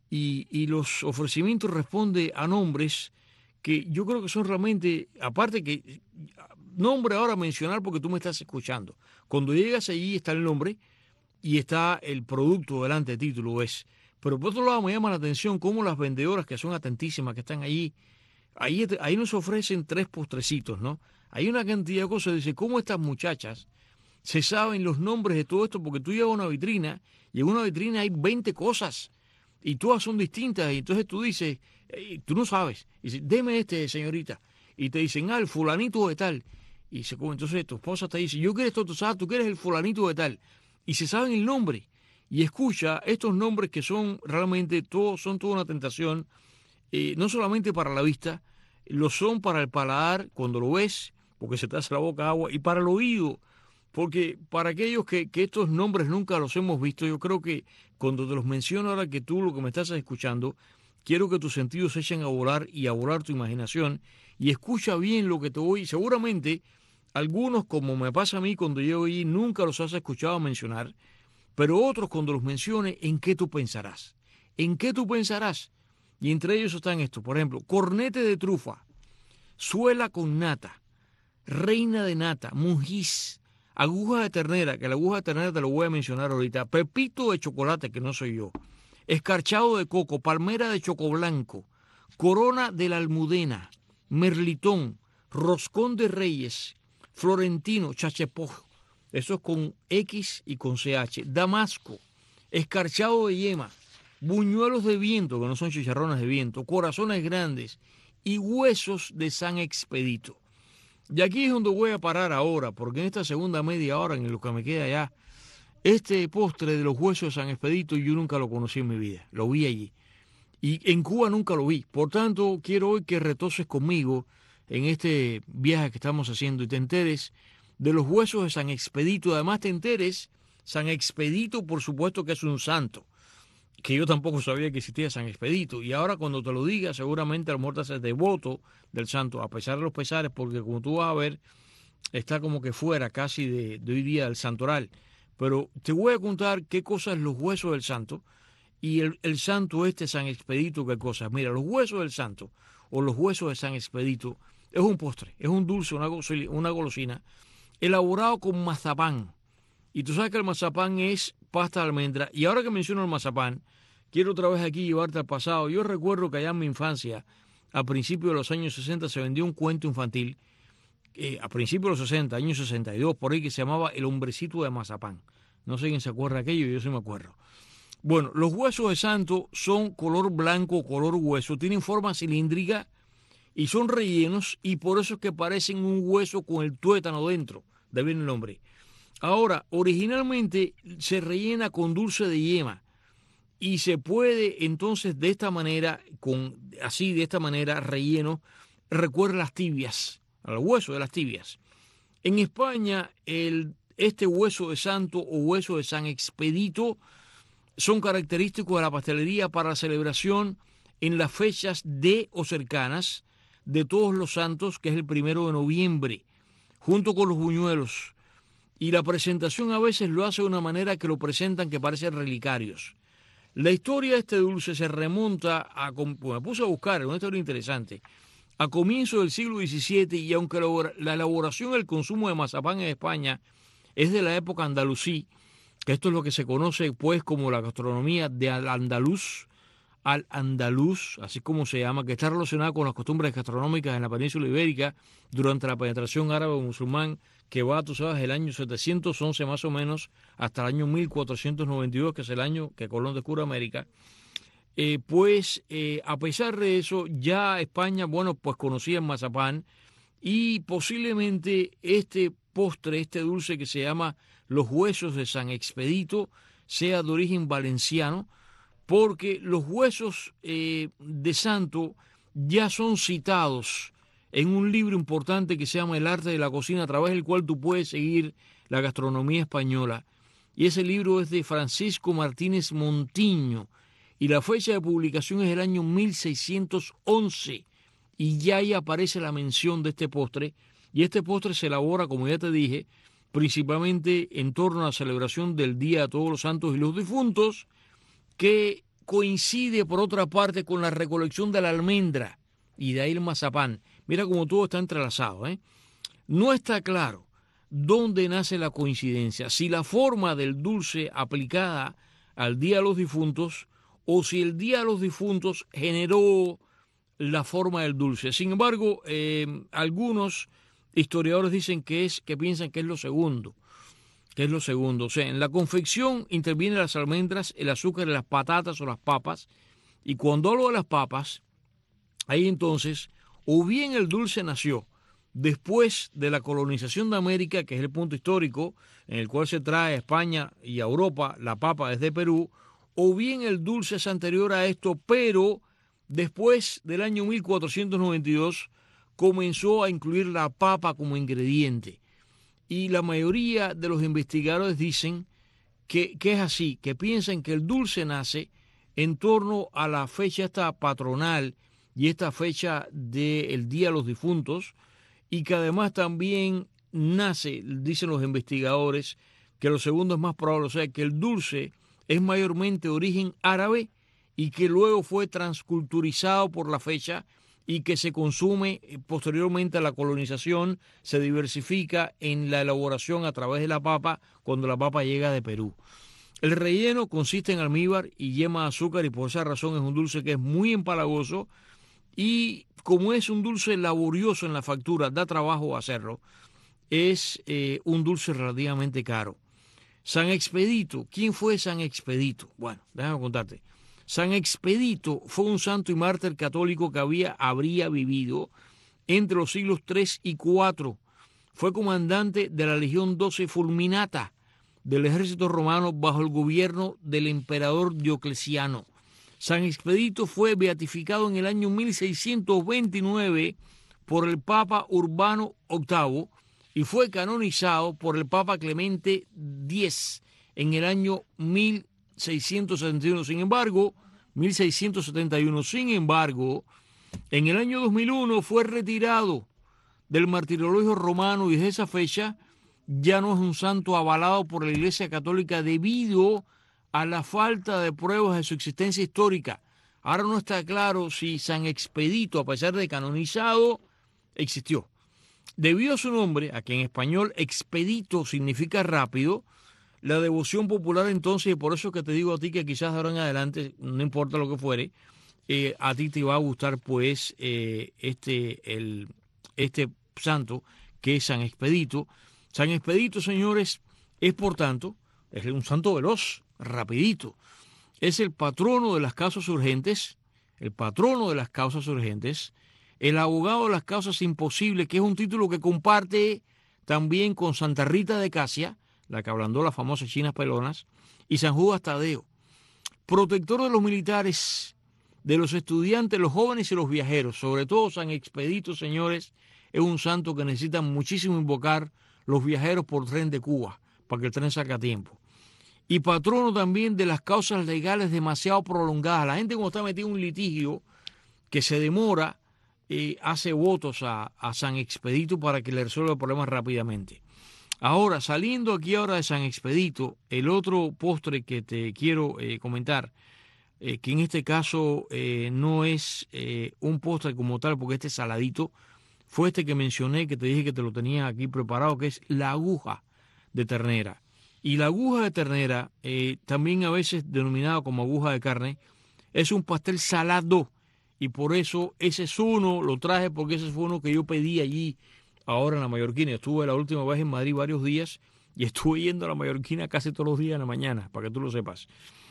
Y, y los ofrecimientos responden a nombres que yo creo que son realmente, aparte que, nombre ahora a mencionar porque tú me estás escuchando. Cuando llegas allí está el nombre y está el producto delante de ti, tú lo ves. Pero por otro lado me llama la atención cómo las vendedoras, que son atentísimas, que están allí, ahí, ahí nos ofrecen tres postrecitos, ¿no? Hay una cantidad de cosas, dice, cómo estas muchachas se saben los nombres de todo esto, porque tú llevas una vitrina y en una vitrina hay veinte cosas. Y todas son distintas, y entonces tú dices, hey, tú no sabes, y dices, deme este, señorita, y te dicen, ah, el fulanito de tal, y se, entonces tu esposa te dice, yo quiero esto, tú sabes, tú quieres el fulanito de tal, y se saben el nombre, y escucha estos nombres que son realmente, todos son toda una tentación, eh, no solamente para la vista, lo son para el paladar, cuando lo ves, porque se te hace la boca agua, y para el oído, porque para aquellos que, que estos nombres nunca los hemos visto, yo creo que cuando te los menciono ahora que tú lo que me estás escuchando, quiero que tus sentidos se echen a volar y a volar tu imaginación y escucha bien lo que te voy. Seguramente algunos, como me pasa a mí cuando llego allí, nunca los has escuchado mencionar, pero otros cuando los mencione, ¿en qué tú pensarás? ¿En qué tú pensarás? Y entre ellos están estos, por ejemplo, cornete de trufa, suela con nata, reina de nata, monjís, aguja de ternera, que la aguja de ternera te lo voy a mencionar ahorita, pepito de chocolate, que no soy yo, escarchado de coco, palmera de choco blanco, corona de la almudena, merlitón, roscón de reyes, florentino, chachepojo, eso es con X y con C H, damasco, escarchado de yema, buñuelos de viento, que no son chicharrones de viento, corazones grandes y huesos de San Expedito. Y aquí es donde voy a parar ahora, porque en esta segunda media hora, en lo que me queda ya, este postre de los huesos de San Expedito yo nunca lo conocí en mi vida, lo vi allí. Y en Cuba nunca lo vi. Por tanto, quiero hoy que retoses conmigo en este viaje que estamos haciendo y te enteres de los huesos de San Expedito. Además te enteres, San Expedito por supuesto que es un santo, que yo tampoco sabía que existía San Expedito. Y ahora cuando te lo diga, seguramente a lo mejor te haces devoto del santo, a pesar de los pesares, porque como tú vas a ver, está como que fuera casi de, de hoy día del santoral. Pero te voy a contar qué cosas los huesos del santo y el, el santo este San Expedito, qué cosas. Mira, los huesos del santo o los huesos de San Expedito es un postre, es un dulce, una, una golosina, elaborado con mazapán. Y tú sabes que el mazapán es pasta de almendra. Y ahora que menciono el mazapán, quiero otra vez aquí llevarte al pasado. Yo recuerdo que allá en mi infancia, a principios de los años sesenta se vendió un cuento infantil, eh, a principios de los sesenta, años sesenta y dos, por ahí, que se llamaba El hombrecito de mazapán. No sé quién se acuerda de aquello, yo sí me acuerdo. Bueno, los huesos de santo son color blanco, color hueso, tienen forma cilíndrica y son rellenos, y por eso es que parecen un hueso con el tuétano dentro. De ahí viene el nombre. Ahora, originalmente se rellena con dulce de yema y se puede entonces de esta manera, con así de esta manera relleno, recuerda las tibias, al hueso de las tibias. En España, el, este hueso de santo o hueso de San Expedito son característicos de la pastelería para la celebración en las fechas de o cercanas de Todos los Santos, que es el primero de noviembre, junto con los buñuelos. Y la presentación a veces lo hace de una manera que lo presentan que parecen relicarios. La historia de este dulce se remonta a, me puse a buscar, es una historia interesante, a comienzos del siglo diecisiete, y aunque la elaboración y el consumo de mazapán en España es de la época andalusí, que esto es lo que se conoce pues como la gastronomía de al andaluz, al andaluz, así como se llama, que está relacionada con las costumbres gastronómicas en la península ibérica durante la penetración árabe-musulmán, que va, tú sabes, el año setecientos once más o menos hasta el año mil cuatrocientos noventa y dos, que es el año que Colón descubre América. Eh, pues eh, a pesar de eso, ya España, bueno, pues conocía el mazapán, y posiblemente este postre, este dulce que se llama los huesos de San Expedito, sea de origen valenciano, porque los huesos eh, de santo ya son citados en un libro importante que se llama El arte de la cocina, a través del cual tú puedes seguir la gastronomía española. Y ese libro es de Francisco Martínez Montiño, y la fecha de publicación es el año mil seiscientos once, y ya ahí aparece la mención de este postre, y este postre se elabora, como ya te dije, principalmente en torno a la celebración del Día de Todos los Santos y los Difuntos, que coincide por otra parte con la recolección de la almendra, y de ahí el mazapán. Mira cómo todo está entrelazado, ¿eh? No está claro dónde nace la coincidencia, si la forma del dulce aplicada al Día de los Difuntos o si el Día de los Difuntos generó la forma del dulce. Sin embargo, eh, algunos historiadores dicen que es, que piensan que es lo segundo, que es lo segundo. O sea, en la confección intervienen las almendras, el azúcar, las patatas o las papas, y cuando hablo de las papas, ahí entonces, o bien el dulce nació después de la colonización de América, que es el punto histórico en el cual se trae a España y a Europa la papa desde Perú, o bien el dulce es anterior a esto, pero después del año mil cuatrocientos noventa y dos comenzó a incluir la papa como ingrediente. Y la mayoría de los investigadores dicen que, que es así, que piensan que el dulce nace en torno a la fecha esta patronal y esta fecha del Día de los Difuntos, y que además también nace, dicen los investigadores, que lo segundo es más probable, o sea, que el dulce es mayormente de origen árabe y que luego fue transculturizado por la fecha y que se consume posteriormente a la colonización, se diversifica en la elaboración a través de la papa cuando la papa llega de Perú. El relleno consiste en almíbar y yema de azúcar, y por esa razón es un dulce que es muy empalagoso, y como es un dulce laborioso en la factura, da trabajo hacerlo, es eh, un dulce relativamente caro. San Expedito, ¿quién fue San Expedito? Bueno, déjame contarte. San Expedito fue un santo y mártir católico que había, habría vivido entre los siglos tres y cuatro. Fue comandante de la Legión doce Fulminata del ejército romano bajo el gobierno del emperador Diocleciano. San Expedito fue beatificado en el año mil seiscientos veintinueve por el Papa Urbano octavo y fue canonizado por el Papa Clemente X en el año mil seiscientos setenta y uno. Sin embargo, mil seiscientos setenta y uno, sin embargo, en el año dos mil uno fue retirado del martirologio romano, y desde esa fecha ya no es un santo avalado por la Iglesia Católica debido a la falta de pruebas de su existencia histórica. Ahora no está claro si San Expedito, a pesar de canonizado, existió. Debido a su nombre, a que en español expedito significa rápido, la devoción popular entonces, y por eso que te digo a ti que quizás de ahora en adelante, no importa lo que fuere, eh, a ti te va a gustar pues eh, este, el, este santo que es San Expedito. San Expedito, señores, es por tanto, es un santo veloz, rapidito. Es el patrono de las causas urgentes, el patrono de las causas urgentes, el abogado de las causas imposibles, que es un título que comparte también con Santa Rita de Casia, la que ablandó las famosas chinas pelonas, y San Judas Tadeo. Protector de los militares, de los estudiantes, los jóvenes y los viajeros. Sobre todo San Expedito, señores, es un santo que necesitan muchísimo invocar los viajeros por tren de Cuba, para que el tren salga a tiempo. Y patrono también de las causas legales demasiado prolongadas. La gente cuando está metida en un litigio que se demora, eh, hace votos a, a San Expedito para que le resuelva el problema rápidamente. Ahora, saliendo aquí ahora de San Expedito, el otro postre que te quiero eh, comentar, eh, que en este caso eh, no es eh, un postre como tal, porque este saladito, fue este que mencioné, que te dije que te lo tenía aquí preparado, que es la aguja de ternera. Y la aguja de ternera, eh, también a veces denominada como aguja de carne, es un pastel salado. Y por eso ese es uno, lo traje porque ese fue uno que yo pedí allí, ahora en la Mallorquina. Estuve la última vez en Madrid varios días y estuve yendo a la Mallorquina casi todos los días en la mañana, para que tú lo sepas.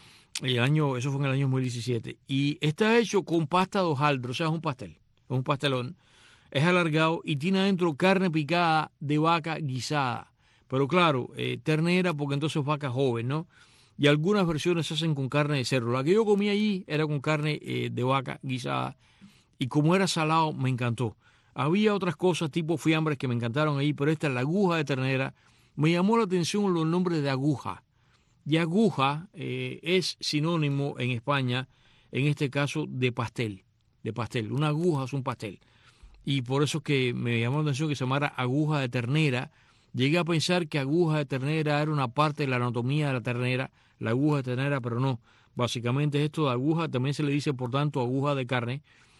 El año, eso fue en el año dos mil diecisiete. Y está hecho con pasta de hojaldre, o sea, es un pastel, es un pastelón. Es alargado y tiene adentro carne picada de vaca guisada. Pero claro, eh, ternera porque entonces es vaca joven, ¿no? Y algunas versiones se hacen con carne de cerdo. La que yo comí allí era con carne eh, de vaca guisada. Y como era salado, me encantó. Había otras cosas tipo fiambres que me encantaron ahí, pero esta, la aguja de ternera, me llamó la atención los nombres de aguja. Y aguja eh, es sinónimo en España, en este caso, de pastel. De pastel. Una aguja es un pastel. Y por eso que me llamó la atención que se llamara aguja de ternera. Llegué a pensar que aguja de ternera era una parte de la anatomía de la ternera, la aguja de ternera, pero no. Básicamente esto de aguja también se le dice, por tanto, aguja de carne.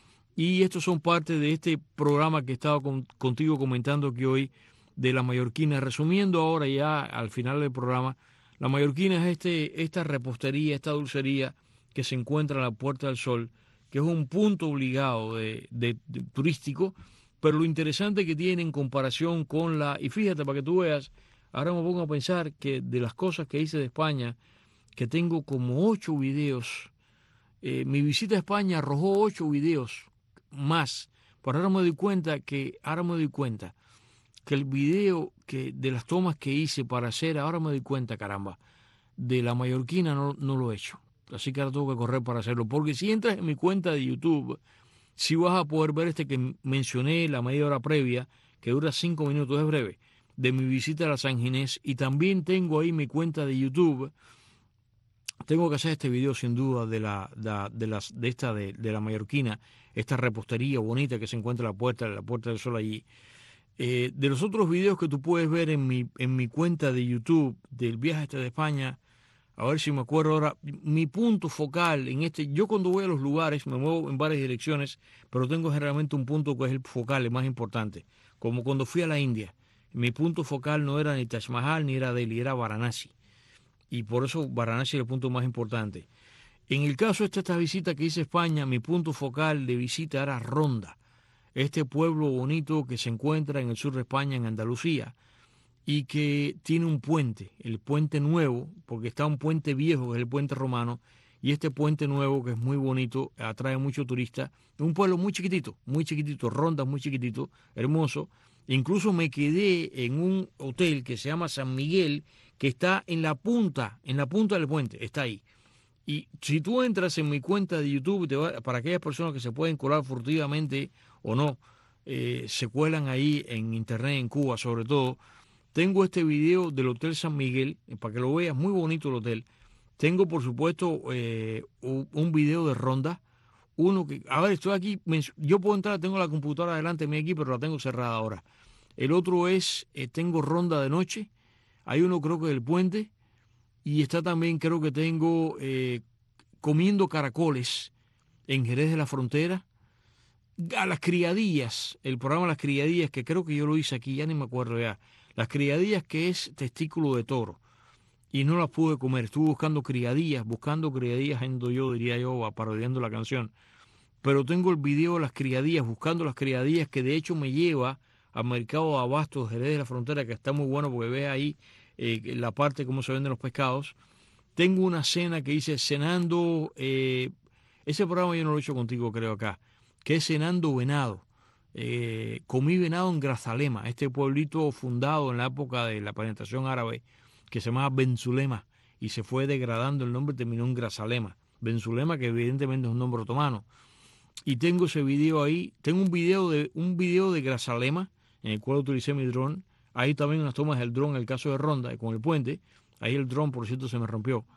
Y estos son parte de este programa que he estado con, contigo comentando aquí hoy de la Mallorquina. Resumiendo ahora ya al final del programa, la Mallorquina es este, esta repostería, esta dulcería que se encuentra en la Puerta del Sol, que es un punto obligado de, de, de turístico, pero lo interesante que tiene en comparación con la... Y fíjate, para que tú veas, ahora me pongo a pensar que de las cosas que hice de España, que tengo como ocho videos, eh, mi visita a España arrojó ocho videos más, pero ahora me doy cuenta que, ahora me doy cuenta que el video que de las tomas que hice para hacer, ahora me doy cuenta, caramba, de la Mallorquina no, no lo he hecho. Así que ahora tengo que correr para hacerlo, porque si entras en mi cuenta de YouTube, si vas a poder ver este que mencioné la media hora previa, que dura cinco minutos, es breve, de mi visita a la San Ginés, y también tengo ahí mi cuenta de YouTube. Tengo que hacer este video sin duda de la de, de las de esta de, de la Mallorquina, esta repostería bonita que se encuentra en la puerta, la Puerta del Sol allí. Eh, de los otros videos que tú puedes ver en mi en mi cuenta de YouTube del viaje este de España, a ver si me acuerdo ahora, mi punto focal en este, yo cuando voy a los lugares me muevo en varias direcciones, pero tengo generalmente un punto que es el focal, el más importante. Como cuando fui a la India, mi punto focal no era ni Taj Mahal ni era Delhi, era Varanasi. Y por eso Varanasi es el punto más importante. En el caso de esta, esta visita que hice a España, mi punto focal de visita era Ronda, este pueblo bonito que se encuentra en el sur de España, en Andalucía, y que tiene un puente, el puente nuevo, porque está un puente viejo, que es el puente romano, y este puente nuevo, que es muy bonito, atrae muchos turistas. Un pueblo muy chiquitito, muy chiquitito, Ronda muy chiquitito, hermoso. Incluso me quedé en un hotel que se llama San Miguel, que está en la punta, en la punta del puente, está ahí. Y si tú entras en mi cuenta de YouTube, te va, para aquellas personas que se pueden colar furtivamente o no, eh, se cuelan ahí en internet, en Cuba sobre todo, tengo este video del Hotel San Miguel, para que lo veas, muy bonito el hotel. Tengo, por supuesto, eh, un video de Ronda. Uno que, a ver, estoy aquí, yo puedo entrar, tengo la computadora delante de mí aquí, pero la tengo cerrada ahora. El otro es, eh, tengo Ronda de noche. Hay uno creo que del puente. Y está también, creo que tengo, eh, comiendo caracoles en Jerez de la Frontera. A las criadillas, el programa Las Criadillas, que creo que yo lo hice aquí, ya ni me acuerdo ya. Las criadillas, que es testículo de toro, y no las pude comer. Estuve buscando criadillas, buscando criadillas, ando yo, diría yo, parodiando la canción. pero tengo el video de las criadillas, buscando las criadillas, que de hecho me lleva al mercado de abastos de Jerez de la Frontera, que está muy bueno porque ves ahí eh, la parte cómo se venden los pescados. Tengo una cena que dice Cenando, eh, ese programa yo no lo he hecho contigo creo acá, que es Cenando Venado. Eh, comí venado en Grazalema, este pueblito fundado en la época de la penetración árabe, que se llamaba Benzulema, y se fue degradando el nombre, terminó en Grazalema. Benzulema, que evidentemente es un nombre otomano. Y tengo ese video ahí, tengo un video de un video de Grazalema, en el cual utilicé mi dron. Ahí también unas tomas del dron en el caso de Ronda, con el puente. Ahí el dron, por cierto, se me rompió.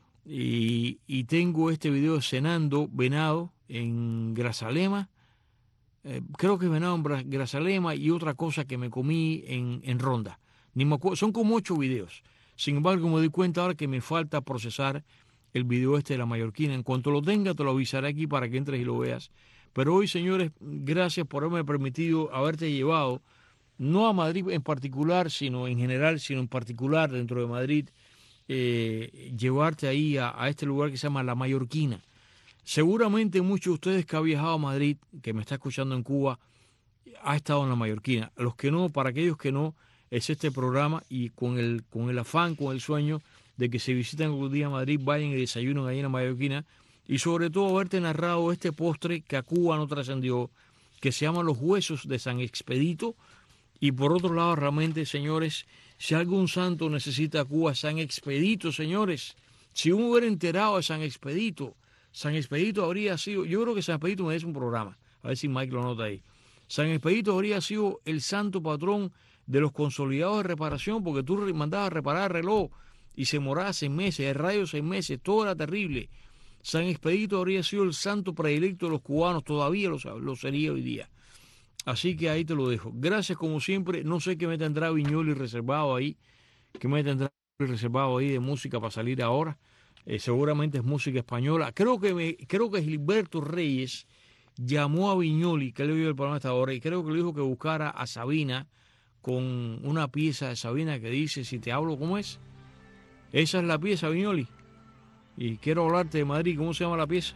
Y, y tengo este video de Cenando Venado en Grazalema. Eh, creo que es venado en Grazalema y otra cosa que me comí en, en Ronda. Ni me acuerdo, son como ocho videos. Sin embargo, me doy cuenta ahora que me falta procesar el video este de la mallorquina. En cuanto lo tenga, te lo avisaré aquí para que entres y lo veas. Pero hoy, señores, gracias por haberme permitido haberte llevado, no a Madrid en particular, sino en general, sino en particular dentro de Madrid, eh, llevarte ahí a, a este lugar que se llama La Mallorquina. Seguramente muchos de ustedes que han viajado a Madrid, que me está escuchando en Cuba, ha estado en La Mallorquina. Los que no, para aquellos que no, es este programa, y con el, con el afán, con el sueño de que se visiten algún día a Madrid, vayan y desayunen ahí en La Mallorquina, y sobre todo haberte narrado este postre que a Cuba no trascendió, que se llama los huesos de San Expedito. Y por otro lado, realmente, señores, si algún santo necesita a Cuba, San Expedito, señores. Si uno hubiera enterado de San Expedito, San Expedito habría sido, yo creo que San Expedito merece un programa, a ver si Mike lo nota ahí. San Expedito habría sido el santo patrón de los consolidados de reparación, porque tú mandabas a reparar el reloj y se moraba seis meses, el radio seis meses, todo era terrible. San Expedito habría sido el santo predilecto de los cubanos, todavía lo, lo sería hoy día. Así que ahí te lo dejo. Gracias como siempre. No sé qué me tendrá Viñoli reservado ahí, qué me tendrá reservado ahí de música para salir ahora. Eh, seguramente es música española. Creo que me, creo que Gilberto Reyes llamó a Viñoli, que le dio el programa hasta ahora, y creo que le dijo que buscara a Sabina con una pieza de Sabina que dice, si te hablo, ¿cómo es? Esa es la pieza, Viñoli. Y quiero hablarte de Madrid. ¿Cómo se llama la pieza?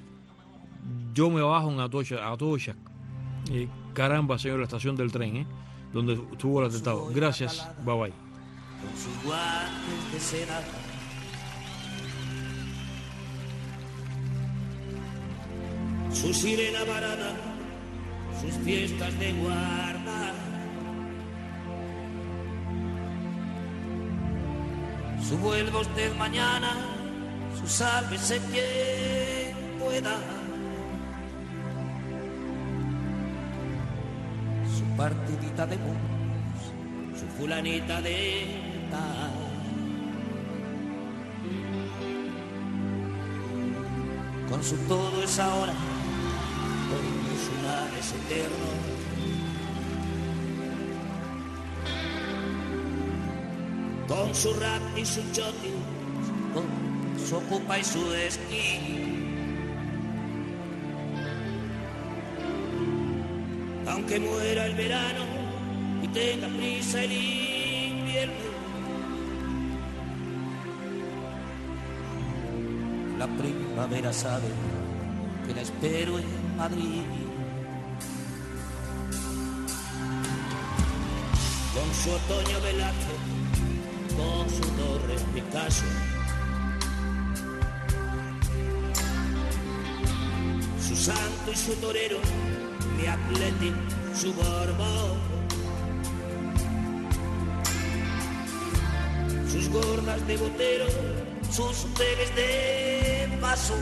Yo me bajo en Atocha. Atocha. Eh, caramba, señor, la estación del tren, ¿eh? Donde estuvo el atentado. Gracias. Bye bye. Con sus guantes de seda, su sirena varada, sus fiestas de guarda, su vuelva usted mañana, su sálvese quien pueda, su partidita de mus, su fulanita de tal. Con su todo es ahora, con su nada es eterno. Con su rap y su choti, con su ocupa y su esquí. Aunque muera el verano y tenga prisa el invierno, la primavera sabe que la espero en Madrid. Con su otoño Velázquez, con su Torres Picasso, su santo y su torero, mi Athletic, su Borbón, sus gordas de botero, sus hoteles de paso,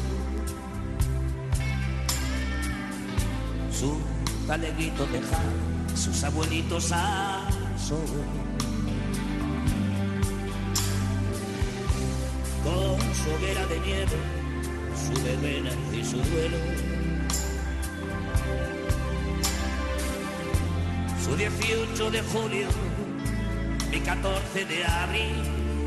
su taleguito tejado, sus abuelitos a sol. Con su hoguera de nieve, su verbena y su duelo, su dieciocho de julio, mi catorce de abril,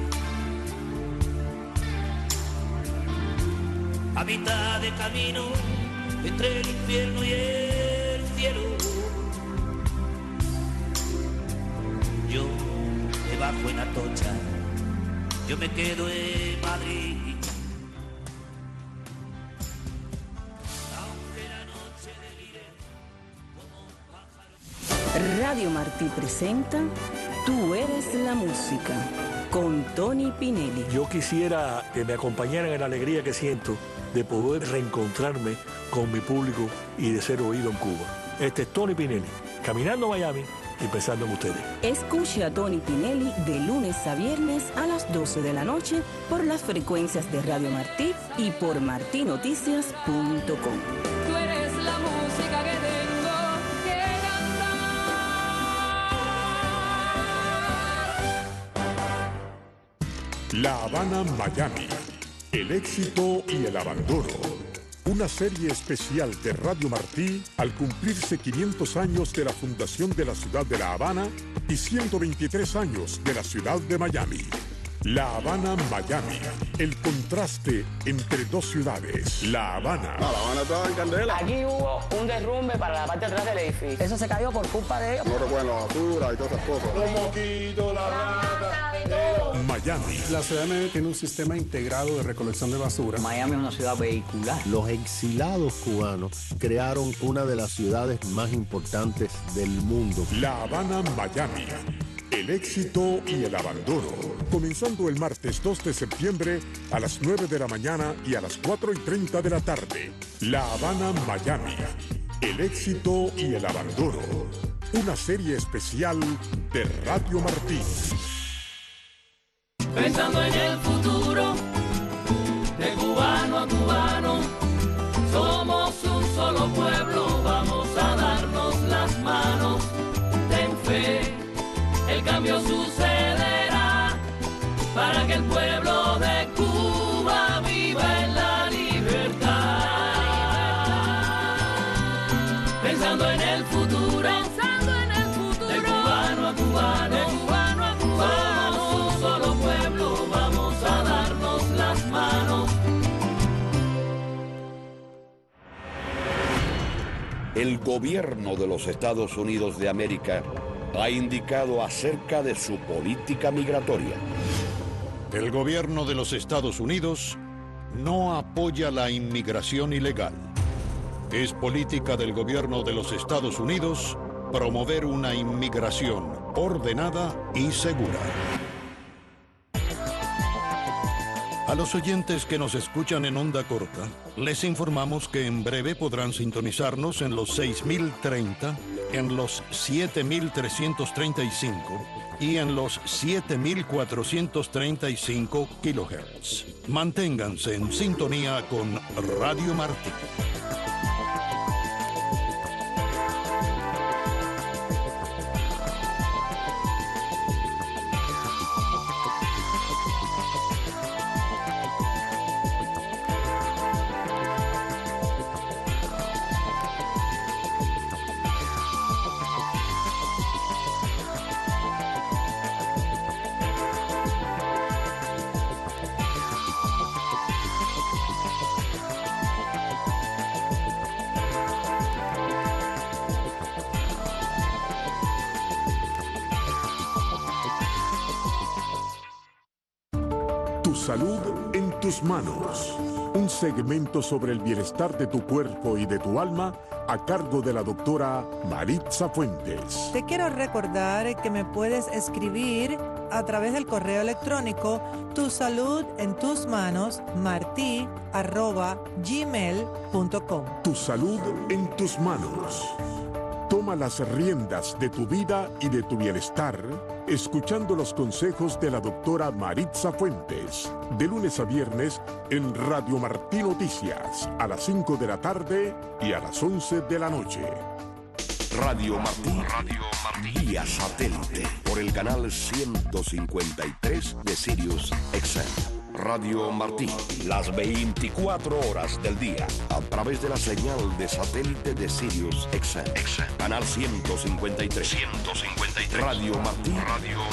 a mitad de camino entre el infierno y el cielo, yo me bajo en Atocha, yo me quedo en Madrid. Aunque Radio Martí presenta Tú eres la música, con Tony Pinelli. Yo quisiera que me acompañaran en la alegría que siento de poder reencontrarme con mi público y de ser oído en Cuba. Este es Tony Pinelli, caminando a Miami y pensando en ustedes. Escuche a Tony Pinelli de lunes a viernes a las doce de la noche por las frecuencias de Radio Martí y por martí noticias punto com. Tú eres la música que tengo que cantar. La Habana, Miami. El éxito y el abandono. Una serie especial de Radio Martí al cumplirse quinientos años de la fundación de la ciudad de La Habana y ciento veintitrés años de la ciudad de Miami. La Habana, Miami. El contraste entre dos ciudades. La Habana. No, La Habana estaba en candela. Aquí hubo un derrumbe para la parte de atrás del edificio. Eso se cayó por culpa de ellos. No recuerdan la basura y todas esas cosas. Los mosquitos, la rata. Miami. La ciudad de Miami tiene un sistema integrado de recolección de basura. Miami es una ciudad vehicular. Los exilados cubanos crearon una de las ciudades más importantes del mundo. La Habana, Miami. El éxito y el abandono. Comenzando el martes dos de septiembre a las nueve de la mañana y a las cuatro y treinta de la tarde. La Habana, Miami. El éxito y el abandono. Una serie especial de Radio Martí. Pensando en el futuro, de cubano a cubano, somos un solo pueblo, vamos a darnos las manos. Ten fe, el cambio sucederá, para que el pueblo de Cuba viva en la libertad. Pensando en el futuro, pensando en el futuro, de cubano a cubano, de cubano a cubano, somos un solo pueblo, vamos a darnos las manos. El gobierno de los Estados Unidos de América ha indicado acerca de su política migratoria. El gobierno de los Estados Unidos no apoya la inmigración ilegal. Es política del gobierno de los Estados Unidos promover una inmigración ordenada y segura. A los oyentes que nos escuchan en onda corta, les informamos que en breve podrán sintonizarnos en los seis mil treinta, en los siete mil trescientos treinta y cinco y en los siete mil cuatrocientos treinta y cinco kilohertz. Manténganse en sintonía con Radio Martí. Salud en tus manos. Un segmento sobre el bienestar de tu cuerpo y de tu alma a cargo de la doctora Maritza Fuentes. Te quiero recordar que me puedes escribir a través del correo electrónico tu salud en tus manos martí arroba gmail punto com. Tu salud en tus manos. Toma las riendas de tu vida y de tu bienestar, escuchando los consejos de la doctora Maritza Fuentes, de lunes a viernes en Radio Martí Noticias, a las cinco de la tarde y a las once de la noche. Radio Martí, Radio Martí, vía satélite, por el canal ciento cincuenta y tres de Sirius X M. Radio Martí, las veinticuatro horas del día, a través de la señal de satélite de Sirius X M. Canal ciento cincuenta y tres. ciento cincuenta y tres. Radio Martí, Radio